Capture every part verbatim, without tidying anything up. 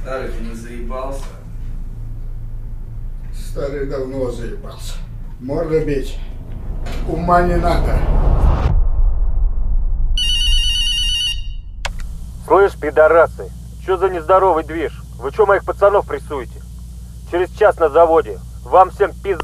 Старый, ты не заебался? Старый давно заебался. Морда бить. Ума не надо. Слышь, пидорасы, чё за нездоровый движ? Вы чё моих пацанов прессуете? Через час на заводе. Вам всем пиз...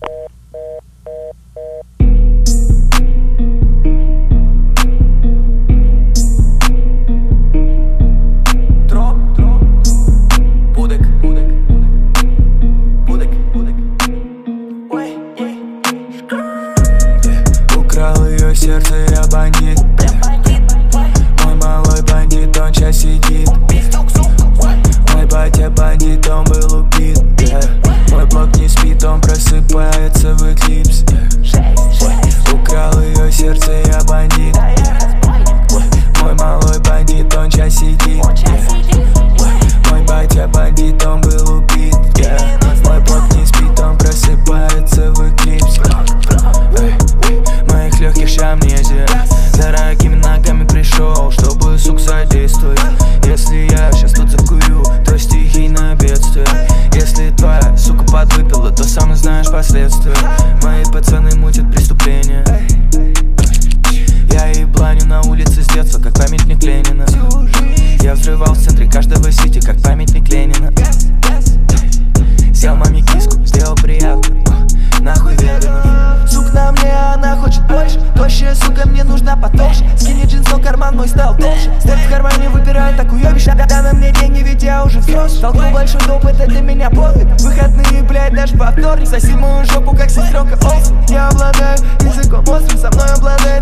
Украл ее сердце, я бандит. Мой малой бандит, он сейчас сидит. Мой батя бандит, он был убит. Мой блок не спит, он просыпается в эклипс. Украл ее сердце, я бандит. Мой малой бандит, он сейчас сидит. Мой батя бандит, он был убит. Мой блок не спит, он просыпается в эклипс. Моих легких ща амнезия. Дорогими ногами пришел, чтобы, сук, содействовать. Если я сейчас тут закурю, то стихийное бедствие. Если твоя сука подвыпила, то сам знаешь последствия. Мои пацаны мутят преступления. Я ебланю на улице с детства, как памятник Ленина. Я взрывал в центре каждого сити, как памятник Ленина. Сел маме киску, сделал приятно. Нахуй ведано. Сук на мне, она хочет больше. Тощая сука, мне нужна потолще. Скини джинс, но карман мой стал толще. Степ в кармане выбирает такую вещь. Да на мне деньги, ведь я уже взрослый. Толкнул большой доп, это для меня подвиг. Выходные, блядь, даже во вторник. Соси мою жопу, как сестренка Олсен. Я обладаю языком острым, со мной обладает